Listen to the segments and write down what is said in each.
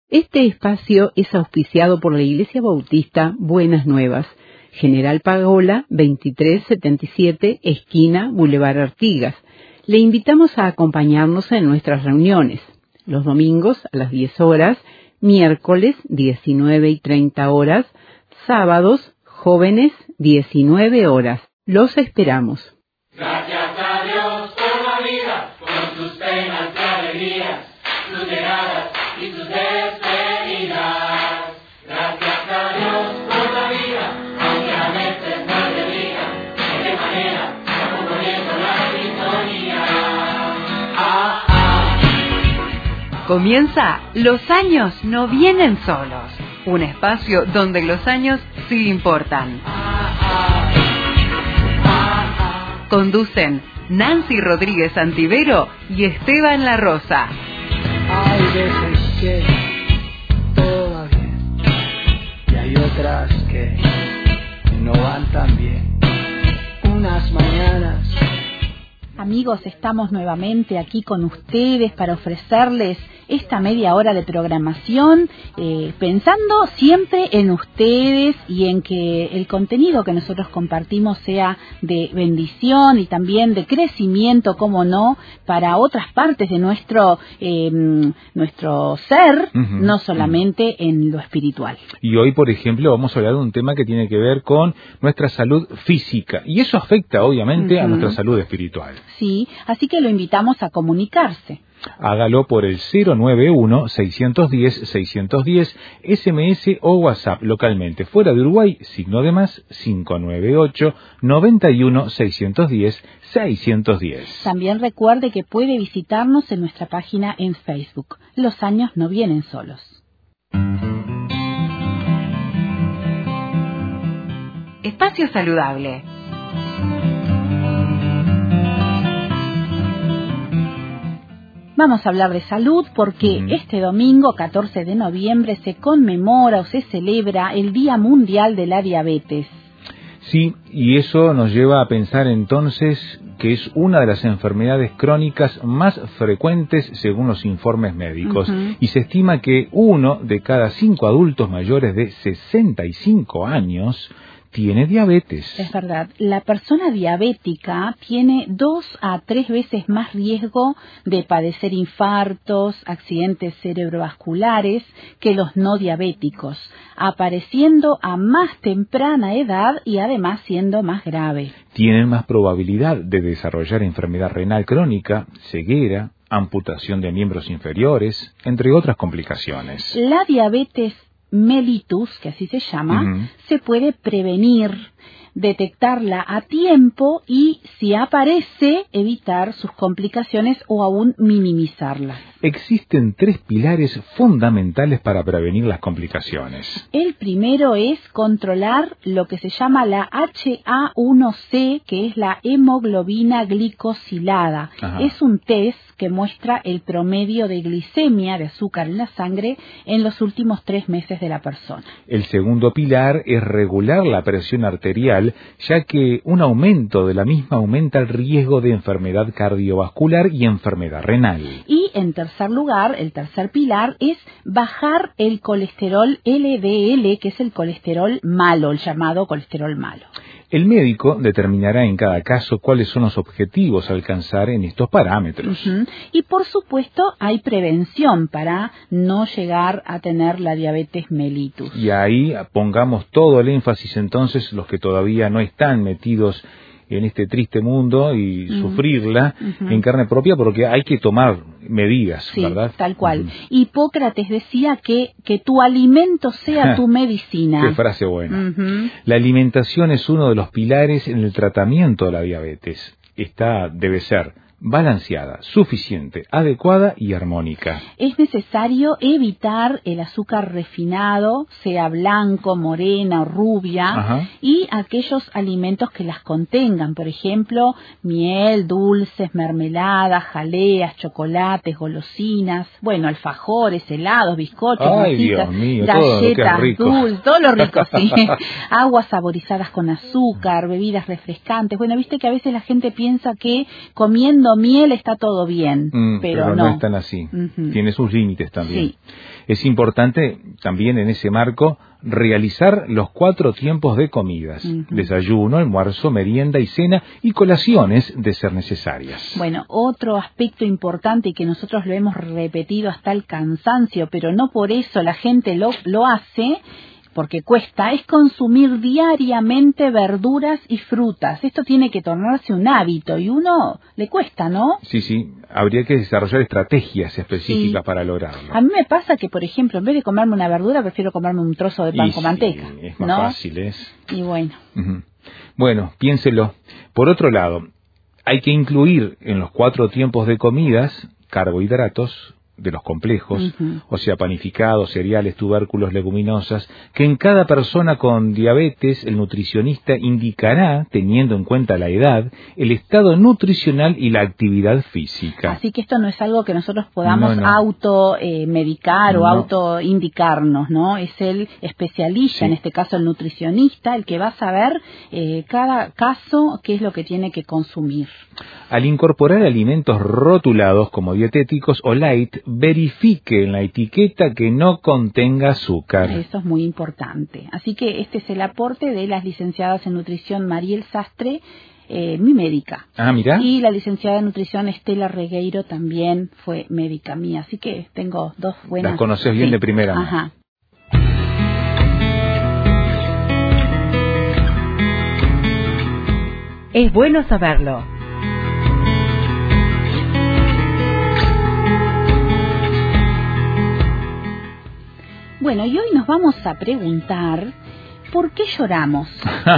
Este espacio es auspiciado por la Iglesia Bautista Buenas Nuevas, General Pagola 2377, esquina Boulevard Artigas. Le invitamos a acompañarnos en nuestras reuniones, los domingos a las 10 horas, miércoles 19:30, sábados jóvenes 19 horas. Los esperamos. Gracias a Dios por la vida, con sus penas y alegrías, sus llegadas y sus despedidas. Gracias a Dios por la vida, aunque a veces no le diga de qué manera está componiendo la sintonía. Comienza Los años no vienen solos, un espacio donde los años sí importan. Conducen Nancy Rodríguez Antivero y Esteban La Rosa. Hay veces que todo va bien y hay otras que no van tan bien. Unas mañanas. Amigos, estamos nuevamente aquí con ustedes para ofrecerles esta media hora de programación, pensando siempre en ustedes y en que el contenido que nosotros compartimos sea de bendición y también de crecimiento, como no, para otras partes de nuestro ser, no solamente en lo espiritual. Y hoy, por ejemplo, vamos a hablar de un tema que tiene que ver con nuestra salud física, y eso afecta, obviamente, a nuestra salud espiritual. Sí, así que lo invitamos a comunicarse. Hágalo por el 091-610-610, SMS o WhatsApp localmente. Fuera de Uruguay, signo de más, 598-91-610-610. También recuerde que puede visitarnos en nuestra página en Facebook. Los años no vienen solos. Espacio saludable. Vamos a hablar de salud porque este domingo, 14 de noviembre, se conmemora o se celebra el Día Mundial de la Diabetes. Sí, y eso nos lleva a pensar entonces que es una de las enfermedades crónicas más frecuentes según los informes médicos. Y se estima que 1 de cada 5 adultos mayores de 65 años tiene diabetes. Es verdad. La persona diabética tiene 2 a 3 veces más riesgo de padecer infartos, accidentes cerebrovasculares que los no diabéticos, apareciendo a más temprana edad y además siendo más grave. Tienen más probabilidad de desarrollar enfermedad renal crónica, ceguera, amputación de miembros inferiores, entre otras complicaciones. La diabetes mellitus, que así se llama, se puede prevenir, detectarla a tiempo y, si aparece, evitar sus complicaciones o aún minimizarlas. Existen 3 pilares fundamentales para prevenir las complicaciones. El primero es controlar lo que se llama la HA1C, que es la hemoglobina glicosilada. Es un test que muestra el promedio de glicemia, de azúcar en la sangre, en los últimos 3 meses de la persona. El segundo pilar es regular la presión arterial, ya que un aumento de la misma aumenta el riesgo de enfermedad cardiovascular y enfermedad renal. Y en tercer lugar, el tercer pilar es bajar el colesterol LDL, que es el colesterol malo, el llamado colesterol malo. El médico determinará en cada caso cuáles son los objetivos a alcanzar en estos parámetros. Y por supuesto hay prevención para no llegar a tener la diabetes mellitus. Y ahí pongamos todo el énfasis entonces los que todavía no están metidos en este triste mundo y sufrirla en carne propia, porque hay que tomar medidas, sí, ¿verdad? Tal cual. Hipócrates decía que tu alimento sea tu medicina. Qué frase buena. La alimentación es uno de los pilares en el tratamiento de la diabetes. Esta debe ser balanceada, suficiente, adecuada y armónica. Es necesario evitar el azúcar refinado, sea blanco, morena o rubia, y aquellos alimentos que las contengan, por ejemplo, miel, dulces, mermeladas, jaleas, chocolates, golosinas, bueno, alfajores, helados, bizcochos, masitas, galletas, dulces, todo lo rico, sí. Aguas saborizadas con azúcar, bebidas refrescantes. Bueno, viste que a veces la gente piensa que comiendo tomando miel está todo bien, pero no es tan así. Tiene sus límites también. Sí. Es importante también en ese marco realizar los 4 tiempos de comidas: desayuno, almuerzo, merienda y cena, y colaciones de ser necesarias. Bueno, otro aspecto importante y que nosotros lo hemos repetido hasta el cansancio, pero no por eso la gente lo hace, porque cuesta, es consumir diariamente verduras y frutas. Esto tiene que tornarse un hábito y uno le cuesta, ¿no? Sí, habría que desarrollar estrategias específicas para lograrlo. A mí me pasa que, por ejemplo, en vez de comerme una verdura, prefiero comerme un trozo de pan con manteca. Es más fácil, ¿es? Y bueno. Bueno, piénselo. Por otro lado, hay que incluir en los 4 tiempos de comidas carbohidratos de los complejos, o sea, panificados, cereales, tubérculos, leguminosas, que en cada persona con diabetes el nutricionista indicará, teniendo en cuenta la edad, el estado nutricional y la actividad física. Así que esto no es algo que nosotros podamos automedicar o autoindicarnos, ¿no? Es el especialista, en este caso el nutricionista, el que va a saber cada caso qué es lo que tiene que consumir. Al incorporar alimentos rotulados como dietéticos o light, verifique en la etiqueta que no contenga azúcar. Eso es muy importante. Así que este es el aporte de las licenciadas en nutrición Mariel Sastre, mi médica. Mira. Y la licenciada en nutrición Estela Regueiro también fue médica mía. Así que tengo 2 buenas. Las conoces bien de primera mano. Ajá. Es bueno saberlo. Bueno, y hoy nos vamos a preguntar ¿por qué lloramos?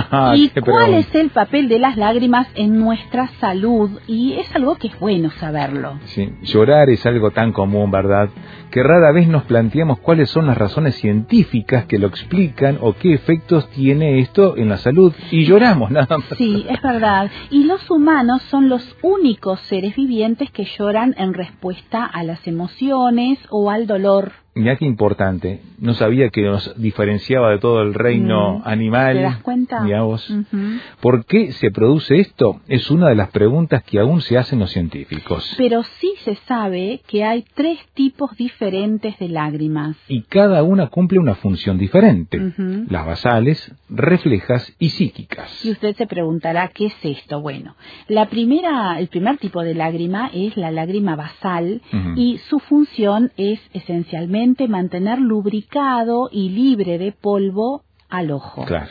¿Y cuál es el papel de las lágrimas en nuestra salud? Y es algo que es bueno saberlo. Sí, llorar es algo tan común, ¿verdad?, que rara vez nos planteamos cuáles son las razones científicas que lo explican o qué efectos tiene esto en la salud, y lloramos nada más. Sí, es verdad. Y los humanos son los únicos seres vivientes que lloran en respuesta a las emociones o al dolor. Mirá qué importante. No sabía que nos diferenciaba de todo el reino animal. ¿Te das cuenta? Mirá vos. ¿Por qué se produce esto? Es una de las preguntas que aún se hacen los científicos. Pero sí se sabe que hay 3 tipos diferentes de lágrimas. Y cada una cumple una función diferente. Las basales, reflejas y psíquicas. Y usted se preguntará, ¿qué es esto? Bueno, el primer tipo de lágrima es la lágrima basal, y su función es esencialmente mantener lubricado y libre de polvo al ojo. Claro.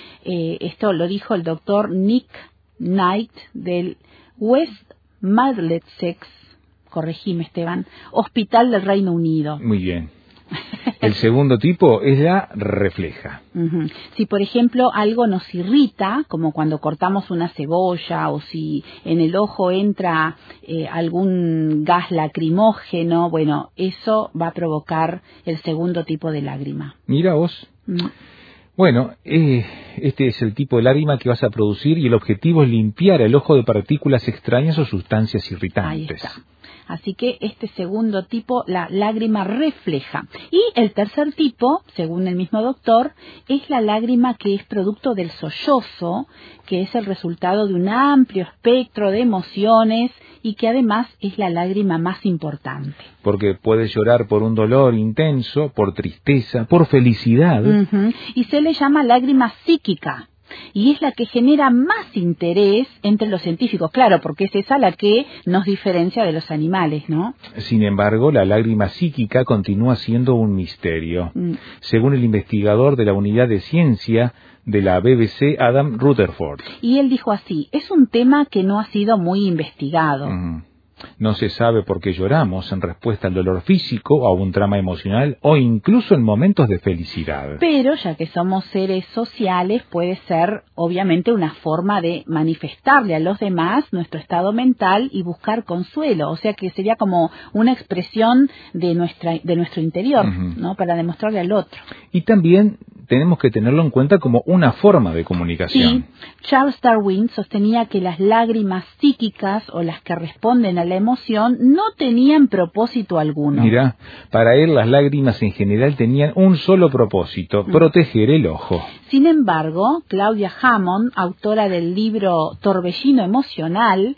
Esto lo dijo el doctor Nick Knight del West Middlesex, corregime Esteban, Hospital del Reino Unido. Muy bien. El segundo tipo es la refleja. Si, por ejemplo, algo nos irrita, como cuando cortamos una cebolla, o si en el ojo entra algún gas lacrimógeno, bueno, eso va a provocar el segundo tipo de lágrima. Mira vos. Bueno, este es el tipo de lágrima que vas a producir, y el objetivo es limpiar el ojo de partículas extrañas o sustancias irritantes. Ahí está. Así que este segundo tipo, la lágrima refleja. Y el tercer tipo, según el mismo doctor, es la lágrima que es producto del sollozo, que es el resultado de un amplio espectro de emociones y que además es la lágrima más importante. Porque puedes llorar por un dolor intenso, por tristeza, por felicidad. Y se le llama lágrima psíquica. Y es la que genera más interés entre los científicos, claro, porque es esa la que nos diferencia de los animales, ¿no? Sin embargo, la lágrima psíquica continúa siendo un misterio. Según el investigador de la Unidad de Ciencia de la BBC, Adam Rutherford. Y él dijo así: es un tema que no ha sido muy investigado. No se sabe por qué lloramos en respuesta al dolor físico, a un trama emocional o incluso en momentos de felicidad. Pero ya que somos seres sociales, puede ser obviamente una forma de manifestarle a los demás nuestro estado mental y buscar consuelo. O sea que sería como una expresión de nuestro interior, ¿no? Para demostrarle al otro. Y también tenemos que tenerlo en cuenta como una forma de comunicación. Sí, Charles Darwin sostenía que las lágrimas psíquicas, o las que responden a la emoción, no tenían propósito alguno. Mirá, para él las lágrimas en general tenían un solo propósito: proteger el ojo. Sin embargo, Claudia Hammond, autora del libro Torbellino Emocional,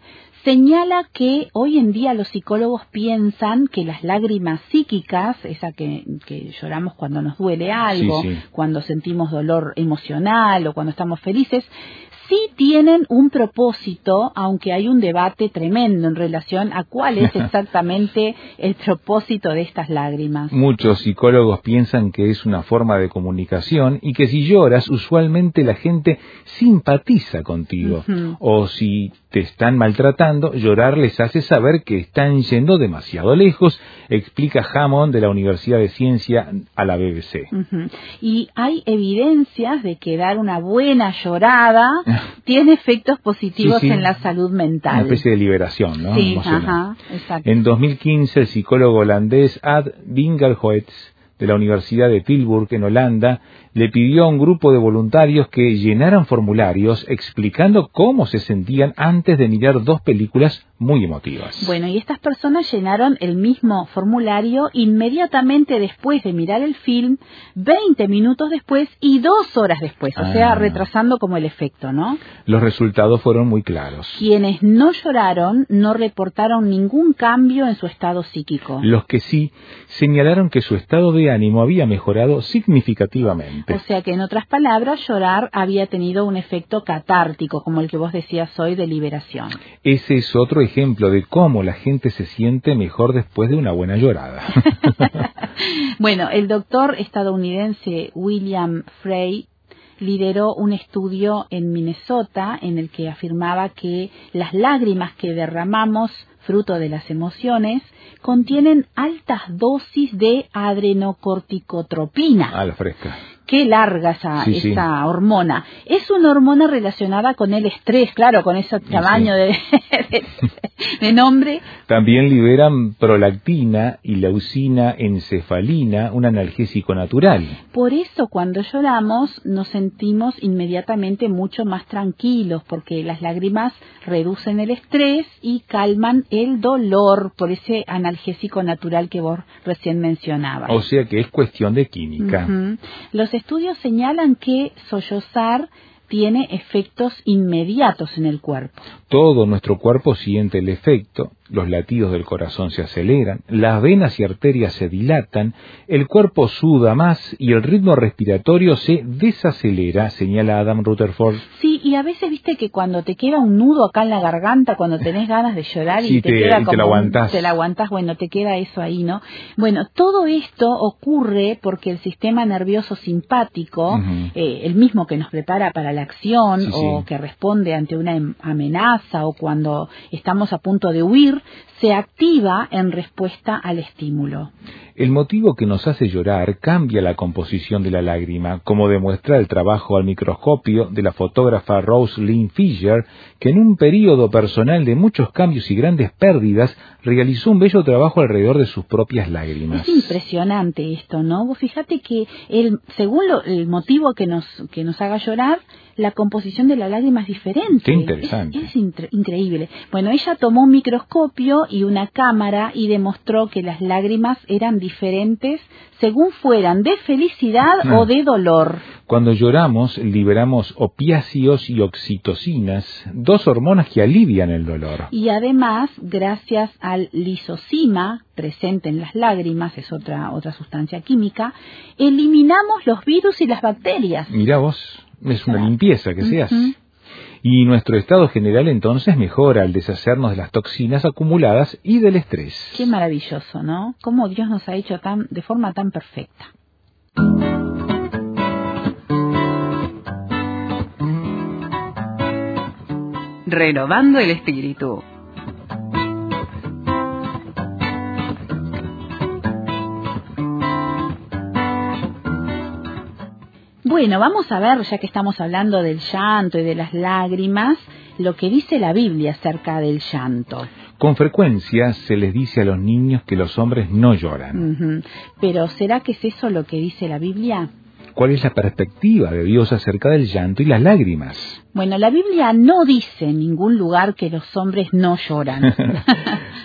señala que hoy en día los psicólogos piensan que las lágrimas psíquicas, esa que lloramos cuando nos duele algo, cuando sentimos dolor emocional o cuando estamos felices, sí tienen un propósito, aunque hay un debate tremendo en relación a cuál es exactamente el propósito de estas lágrimas. Muchos psicólogos piensan que es una forma de comunicación y que si lloras, usualmente la gente simpatiza contigo. O si te están maltratando, llorar les hace saber que están yendo demasiado lejos, explica Hammond de la Universidad de Ciencia a la BBC. Y hay evidencias de que dar una buena llorada tiene efectos positivos en la salud mental. Una especie de liberación, ¿no? Sí, exacto. En 2015, el psicólogo holandés Ad Winkelhoets de la Universidad de Tilburg, en Holanda, le pidió a un grupo de voluntarios que llenaran formularios explicando cómo se sentían antes de mirar 2 películas muy emotivas. Bueno, y estas personas llenaron el mismo formulario inmediatamente después de mirar el film, 20 minutos después y 2 horas después, o sea, retrasando como el efecto, ¿no? Los resultados fueron muy claros. Quienes no lloraron no reportaron ningún cambio en su estado psíquico. Los que sí señalaron que su estado de ánimo había mejorado significativamente. O sea que, en otras palabras, llorar había tenido un efecto catártico, como el que vos decías hoy, de liberación. Ese es otro ejemplo de cómo la gente se siente mejor después de una buena llorada. Bueno, el doctor estadounidense William Frey lideró un estudio en Minnesota en el que afirmaba que las lágrimas que derramamos, fruto de las emociones, contienen altas dosis de adrenocorticotropina. La fresca. Qué larga esa hormona. Es una hormona relacionada con el estrés, claro, con ese tamaño de nombre. También liberan prolactina y leucina encefalina, un analgésico natural. Por eso cuando lloramos nos sentimos inmediatamente mucho más tranquilos, porque las lágrimas reducen el estrés y calman el dolor por ese analgésico natural que vos recién mencionabas. O sea que es cuestión de química. Los estudios señalan que sollozar tiene efectos inmediatos en el cuerpo. Todo nuestro cuerpo siente el efecto, los latidos del corazón se aceleran, las venas y arterias se dilatan, el cuerpo suda más y el ritmo respiratorio se desacelera, señala Adam Rutherford. Sí, y a veces viste que cuando te queda un nudo acá en la garganta, cuando tenés ganas de llorar y te queda como te la aguantás, bueno, te queda eso ahí, ¿no? Bueno, todo esto ocurre porque el sistema nervioso simpático, el mismo que nos prepara para la acción o que responde ante una amenaza o cuando estamos a punto de huir, se activa en respuesta al estímulo. El motivo que nos hace llorar cambia la composición de la lágrima, como demuestra el trabajo al microscopio de la fotógrafa Rose Lynn Fisher, que en un periodo personal de muchos cambios y grandes pérdidas, realizó un bello trabajo alrededor de sus propias lágrimas. Es impresionante esto, ¿no? Vos fíjate que según el motivo que nos haga llorar, la composición de la lágrima es diferente. Qué interesante. Es increíble. Bueno, ella tomó un microscopio y una cámara y demostró que las lágrimas eran diferentes según fueran de felicidad o de dolor. Cuando lloramos, liberamos opiáceos y oxitocinas, 2 hormonas que alivian el dolor. Y además, gracias al lisozima presente en las lágrimas, es otra sustancia química, eliminamos los virus y las bacterias. Mirá vos, es una limpieza que se hace. Y nuestro estado general entonces mejora al deshacernos de las toxinas acumuladas y del estrés. Qué maravilloso, ¿no? Cómo Dios nos ha hecho de forma tan perfecta. Renovando el espíritu. Bueno, vamos a ver, ya que estamos hablando del llanto y de las lágrimas, lo que dice la Biblia acerca del llanto. Con frecuencia se les dice a los niños que los hombres no lloran. Pero ¿será que es eso lo que dice la Biblia? ¿Cuál es la perspectiva de Dios acerca del llanto y las lágrimas? Bueno, la Biblia no dice en ningún lugar que los hombres no lloran.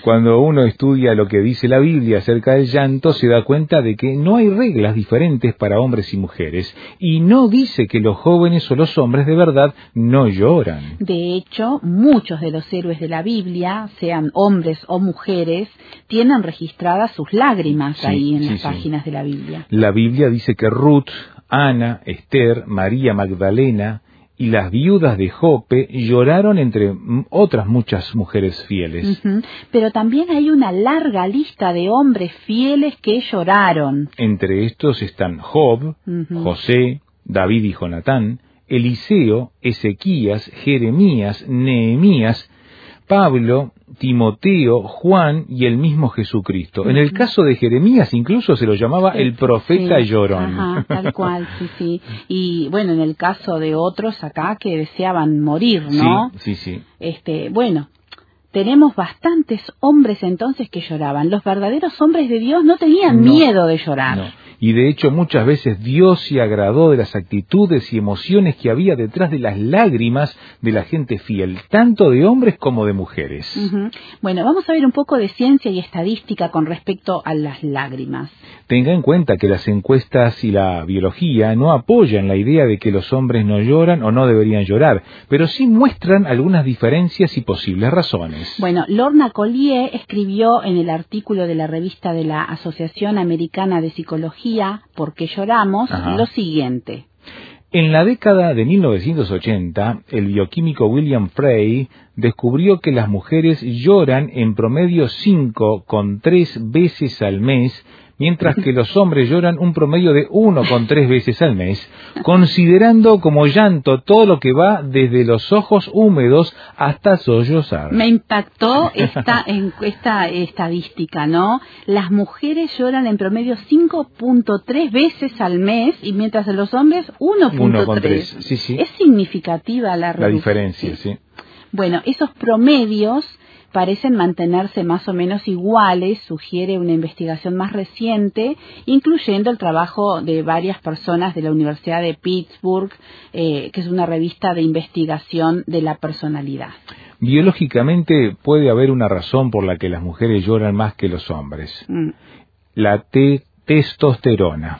Cuando uno estudia lo que dice la Biblia acerca del llanto, se da cuenta de que no hay reglas diferentes para hombres y mujeres, y no dice que los jóvenes o los hombres de verdad no lloran. De hecho, muchos de los héroes de la Biblia, sean hombres o mujeres, tienen registradas sus lágrimas ahí en las páginas de la Biblia. La Biblia dice que Ruth, Ana, Esther, María Magdalena y las viudas de Jope lloraron entre otras muchas mujeres fieles. Pero también hay una larga lista de hombres fieles que lloraron. Entre estos están Job, José, David y Jonatán, Eliseo, Ezequías, Jeremías, Nehemías, Pablo, Timoteo, Juan y el mismo Jesucristo. En el caso de Jeremías incluso se lo llamaba el profeta llorón. Ajá, tal cual, sí. Y bueno, en el caso de otros acá que deseaban morir, ¿no? Sí. Bueno, tenemos bastantes hombres entonces que lloraban. Los verdaderos hombres de Dios no tenían miedo de llorar. No. Y de hecho muchas veces Dios se agradó de las actitudes y emociones que había detrás de las lágrimas de la gente fiel, tanto de hombres como de mujeres. Bueno, vamos a ver un poco de ciencia y estadística con respecto a las lágrimas. Tenga en cuenta que las encuestas y la biología no apoyan la idea de que los hombres no lloran o no deberían llorar, pero sí muestran algunas diferencias y posibles razones. Bueno, Lorna Collier escribió en el artículo de la revista de la Asociación Americana de Psicología, ¿Por qué lloramos?, lo siguiente. En la década de 1980, el bioquímico William Frey descubrió que las mujeres lloran en promedio 5,3 veces al mes, mientras que los hombres lloran un promedio de 1,3 veces al mes, considerando como llanto todo lo que va desde los ojos húmedos hasta sollozar. Me impactó esta estadística, ¿no? Las mujeres lloran en promedio 5,3 veces al mes, y mientras los hombres 1,3. Sí. Es significativa la diferencia, sí. Bueno, esos promedios parecen mantenerse más o menos iguales, sugiere una investigación más reciente, incluyendo el trabajo de varias personas de la Universidad de Pittsburgh, que es una revista de investigación de la personalidad. Biológicamente puede haber una razón por la que las mujeres lloran más que los hombres. La testosterona.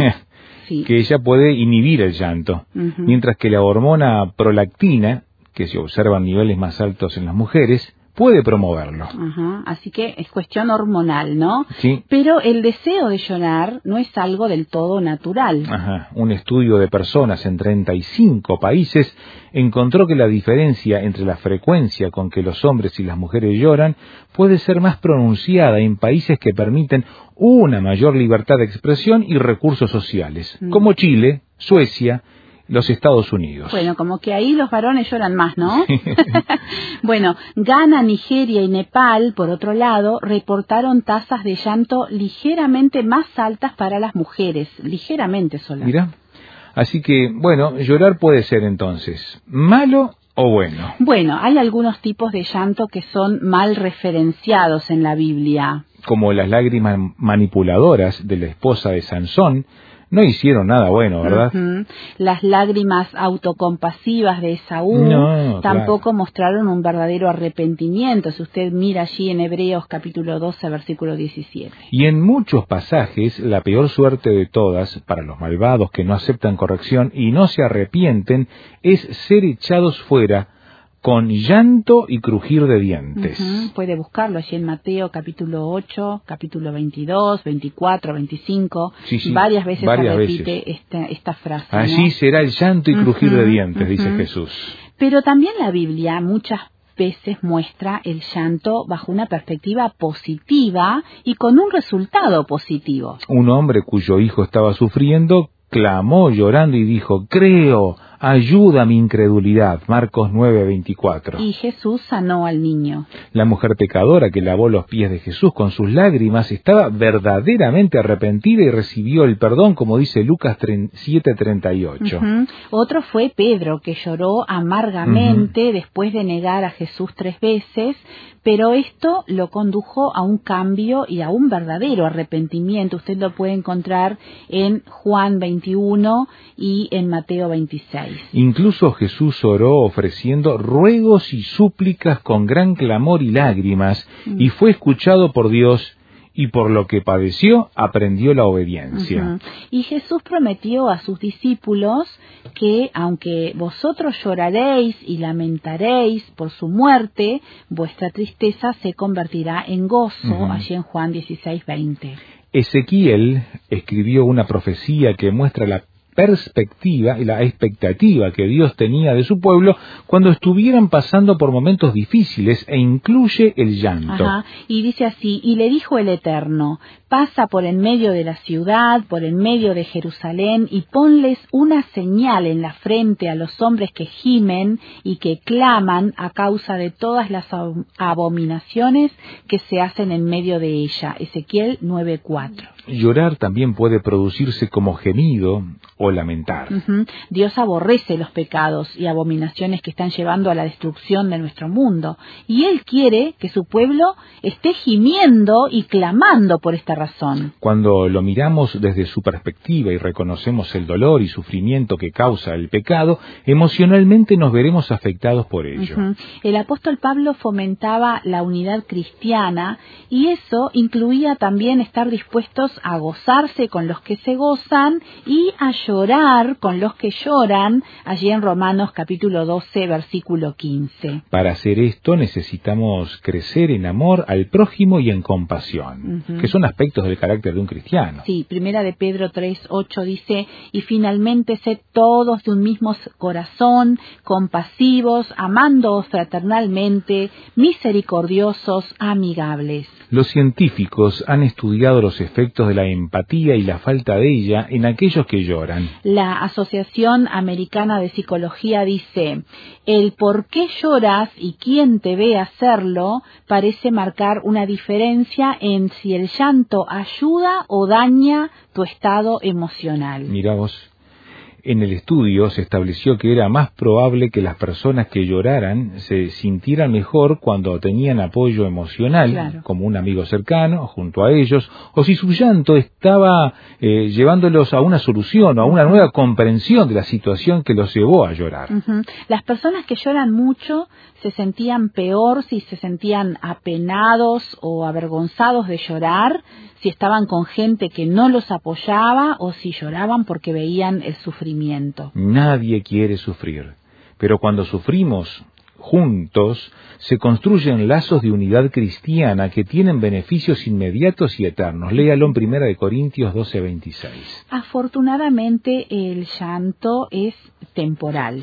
Que ella puede inhibir el llanto, mientras que la hormona prolactina, que se observan niveles más altos en las mujeres, puede promoverlo. Así que es cuestión hormonal, ¿no? Sí. Pero el deseo de llorar no es algo del todo natural. Un estudio de personas en 35 países encontró que la diferencia entre la frecuencia con que los hombres y las mujeres lloran puede ser más pronunciada en países que permiten una mayor libertad de expresión y recursos sociales, como Chile, Suecia, los Estados Unidos. Bueno, como que ahí los varones lloran más, ¿no? Bueno, Ghana, Nigeria y Nepal, por otro lado, reportaron tasas de llanto ligeramente más altas para las mujeres, ligeramente solo. Mira, así que, bueno, llorar puede ser entonces malo o bueno. Bueno, hay algunos tipos de llanto que son mal referenciados en la Biblia. Como las lágrimas manipuladoras de la esposa de Sansón, no hicieron nada bueno, ¿verdad? Las lágrimas autocompasivas de Esaú tampoco mostraron un verdadero arrepentimiento, si usted mira allí en Hebreos capítulo 12, versículo 17. Y en muchos pasajes, la peor suerte de todas, para los malvados que no aceptan corrección y no se arrepienten, es ser echados fuera con llanto y crujir de dientes. Puede buscarlo allí en Mateo capítulo 8, capítulo 22, 24, 25. Varias veces se repite esta frase. Allí será el llanto y crujir de dientes, dice Jesús. Pero también la Biblia muchas veces muestra el llanto bajo una perspectiva positiva y con un resultado positivo. Un hombre cuyo hijo estaba sufriendo clamó llorando y dijo: creo, ayuda a mi incredulidad. Marcos 9:24. Y Jesús sanó al niño. La mujer pecadora que lavó los pies de Jesús con sus lágrimas estaba verdaderamente arrepentida y recibió el perdón, como dice Lucas 7:38. Otro fue Pedro, que lloró amargamente después de negar a Jesús 3 veces, pero esto lo condujo a un cambio y a un verdadero arrepentimiento. Usted lo puede encontrar en Juan 21 y en Mateo 26. 16. Incluso Jesús oró ofreciendo ruegos y súplicas con gran clamor y lágrimas, y fue escuchado por Dios, y por lo que padeció, aprendió la obediencia. Y Jesús prometió a sus discípulos que, aunque vosotros lloraréis y lamentaréis por su muerte, vuestra tristeza se convertirá en gozo, allí en Juan 16:20. Ezequiel escribió una profecía que muestra la perspectiva y la expectativa que Dios tenía de su pueblo cuando estuvieran pasando por momentos difíciles, e incluye el llanto. Y dice así: y le dijo el Eterno, pasa por en medio de la ciudad, por en medio de Jerusalén, y ponles una señal en la frente a los hombres que gimen y que claman a causa de todas las abominaciones que se hacen en medio de ella. Ezequiel 9:4. Llorar también puede producirse como gemido o lamentar. Dios aborrece los pecados y abominaciones que están llevando a la destrucción de nuestro mundo, y Él quiere que su pueblo esté gimiendo y clamando por esta razón. Cuando lo miramos desde su perspectiva y reconocemos el dolor y sufrimiento que causa el pecado, emocionalmente nos veremos afectados por ello. El apóstol Pablo fomentaba la unidad cristiana, y eso incluía también estar dispuestos a gozarse con los que se gozan y a llorar con los que lloran, allí en Romanos capítulo 12, versículo 15. Para hacer esto necesitamos crecer en amor al prójimo y en compasión, que son aspectos del carácter de un cristiano. Sí, primera de Pedro 3:8 dice: y finalmente sed todos de un mismo corazón, compasivos, amándoos fraternalmente, misericordiosos, amigables. Los científicos han estudiado los efectos de la empatía y la falta de ella en aquellos que lloran. La Asociación Americana de Psicología dice: el por qué lloras y quién te ve hacerlo parece marcar una diferencia en si el llanto ayuda o daña tu estado emocional. Mirá vos. En el estudio se estableció que era más probable que las personas que lloraran se sintieran mejor cuando tenían apoyo emocional, como un amigo cercano junto a ellos, o si su llanto estaba llevándolos a una solución o a una nueva comprensión de la situación que los llevó a llorar. Las personas que lloran mucho se sentían peor si se sentían apenados o avergonzados de llorar, si estaban con gente que no los apoyaba o si lloraban porque veían el sufrimiento. Nadie quiere sufrir, pero cuando sufrimos juntos se construyen lazos de unidad cristiana que tienen beneficios inmediatos y eternos. Léalo en 1 Corintios 12:26. Afortunadamente el llanto es temporal.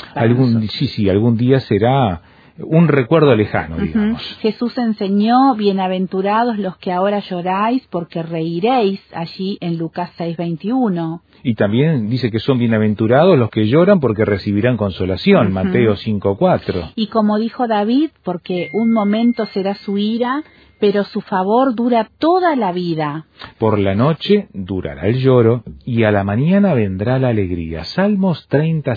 Algún día será un recuerdo lejano, digamos. Jesús enseñó: bienaventurados los que ahora lloráis, porque reiréis, allí en Lucas 6:21. Y también dice que son bienaventurados los que lloran porque recibirán consolación, Mateo 5:4. Y como dijo David, porque un momento será su ira, pero su favor dura toda la vida. Por la noche durará el lloro y a la mañana vendrá la alegría. Salmos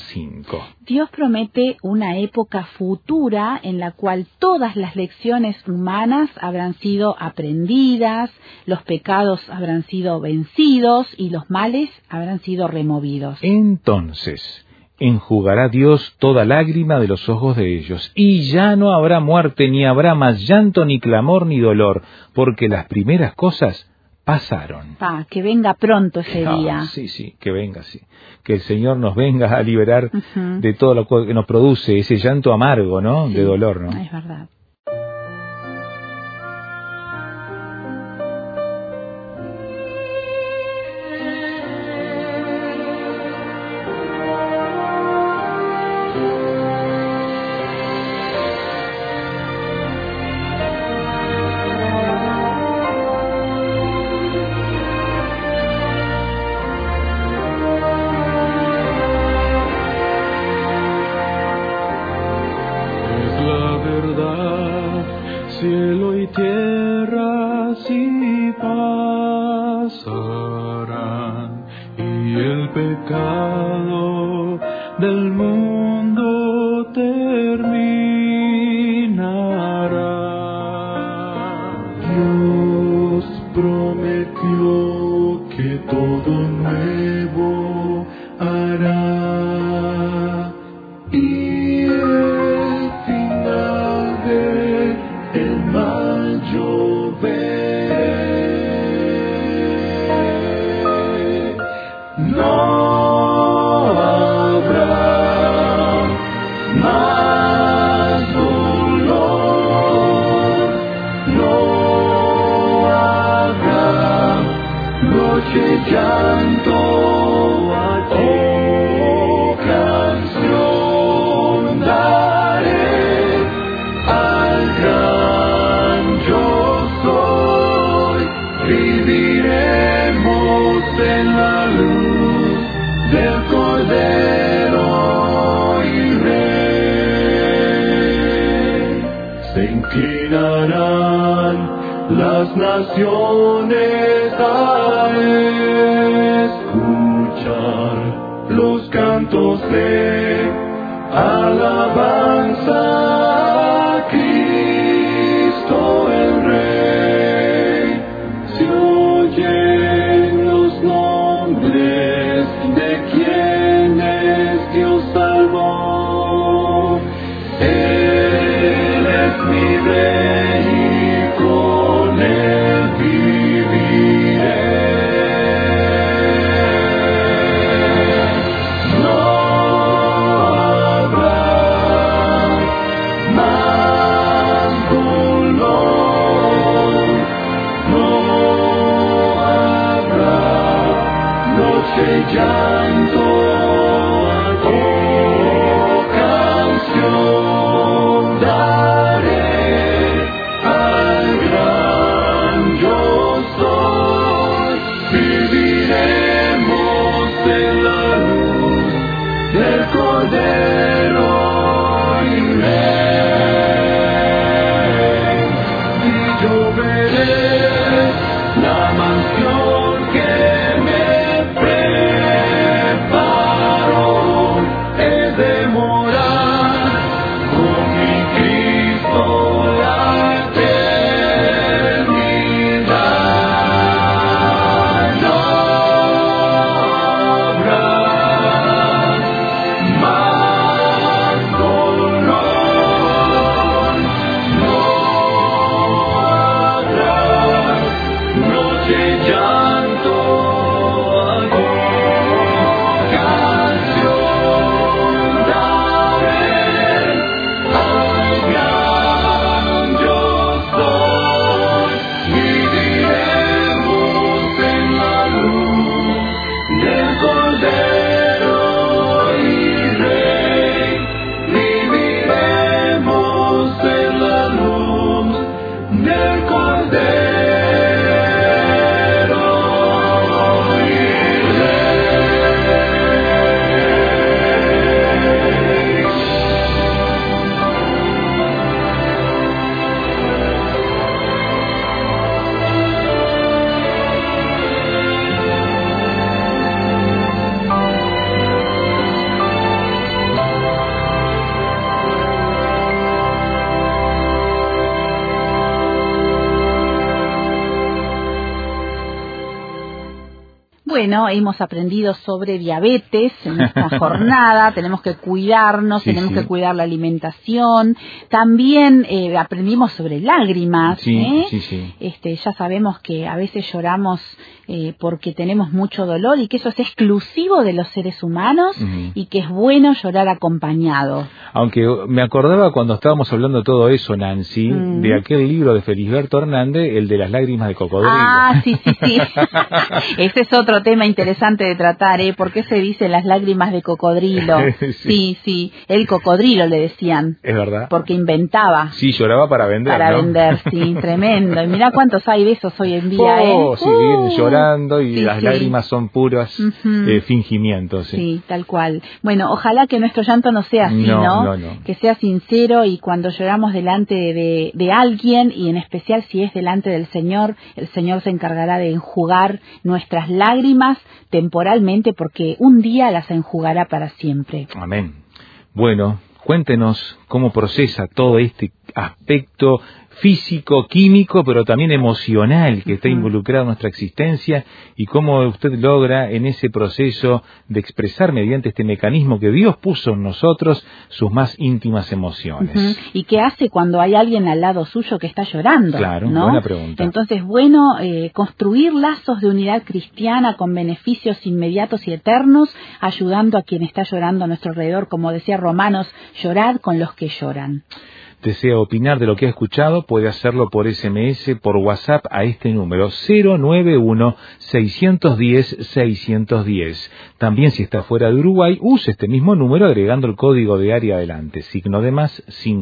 35. Dios promete una época futura en la cual todas las lecciones humanas habrán sido aprendidas, los pecados habrán sido vencidos y los males habrán sido removidos. Entonces enjugará Dios toda lágrima de los ojos de ellos, y ya no habrá muerte, ni habrá más llanto, ni clamor, ni dolor, porque las primeras cosas pasaron. Que venga pronto ese día. Sí, que venga, sí. Que el Señor nos venga a liberar de todo lo que nos produce ese llanto amargo, ¿no? Sí, de dolor, ¿no? Es verdad. no habrá más dolor, no habrá noche llanto, oh canción daré al gran yo soy, viviremos en la luz del Cordero y Rey. Se inclinarán las naciones a escuchar los cantos de alabanza a Cristo el Rey. Se oyen los nombres de quienes Dios salvó. Él es mi Rey y con Él viviré. No habrá más dolor, no habrá noche llanto, oh canción daré al gran yo soy, viviremos en la luz del Cordero y Rey. Y yo veré la mansión que me preparó, he de morar con mi Cristo la eternidad. No habrá más dolor, no habrá noche llanto, oh canción daré al gran yo soy, viviremos en la luz del Cordero y Rey, viviremos en la luz del Cordero y Rey. Bueno, hemos aprendido sobre diabetes en esta jornada, tenemos que cuidarnos, Sí, tenemos sí. que cuidar la alimentación, también aprendimos sobre lágrimas, Sí, sí, sí. Ya sabemos que a veces lloramos porque tenemos mucho dolor y que eso es exclusivo de los seres humanos Ujú. y que es bueno llorar acompañado. Aunque me acordaba cuando estábamos hablando de todo eso, Nancy, de aquel libro de Felisberto Hernández, el de las lágrimas de cocodrilo. Ah, sí, sí, sí. Ese es otro tema interesante de tratar, ¿eh? ¿Por qué se dice las lágrimas de cocodrilo? Sí, sí. El cocodrilo le decían. Es verdad. Porque inventaba. Sí, lloraba para vender, Para ¿no? vender, sí, tremendo. Y mirá cuántos hay de esos hoy en día, Oh, sí, bien, llorando y sí, las sí. lágrimas son puros fingimientos. Sí. Sí, tal cual. Bueno, ojalá que nuestro llanto no sea así, No, ¿no? no. Que sea sincero y cuando lloramos delante de alguien y en especial si es delante del Señor, el Señor se encargará de enjugar nuestras lágrimas temporalmente porque un día las enjugará para siempre. Amén. Bueno, cuéntenos cómo procesa todo este aspecto físico, químico, pero también emocional que está involucrado en nuestra existencia, y cómo usted logra en ese proceso de expresar mediante este mecanismo que Dios puso en nosotros sus más íntimas emociones. ¿Y qué hace cuando hay alguien al lado suyo que está llorando? Claro, ¿no? buena pregunta. Entonces, construir lazos de unidad cristiana con beneficios inmediatos y eternos, ayudando a quien está llorando a nuestro alrededor, como decía Romanos, llorad con los que lloran. Desea opinar de lo que ha escuchado, puede hacerlo por SMS, por WhatsApp a este número 091-610-610. También, si está fuera de Uruguay, use este mismo número agregando el código de área adelante, signo de más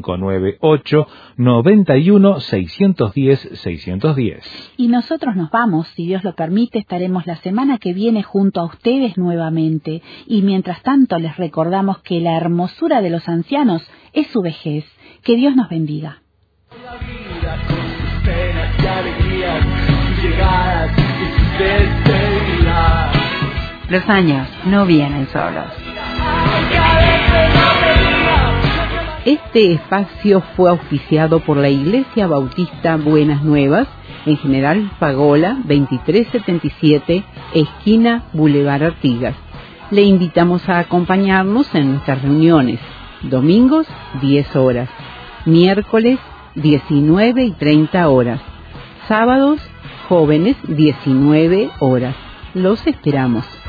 598-91-610-610. Y nosotros nos vamos, si Dios lo permite, estaremos la semana que viene junto a ustedes nuevamente. Y mientras tanto les recordamos que la hermosura de los ancianos es su vejez. Que Dios nos bendiga. La vida con sus penas y alegrías, sus llegadas y sus despedidas. Los años no vienen solos. Este espacio fue auspiciado por la Iglesia Bautista Buenas Nuevas, en General Pagola 2377, esquina Boulevard Artigas. Le invitamos a acompañarnos en nuestras reuniones. Domingos, 10 horas. Miércoles, 19:30 horas. Sábados, jóvenes, 19 horas. Los esperamos.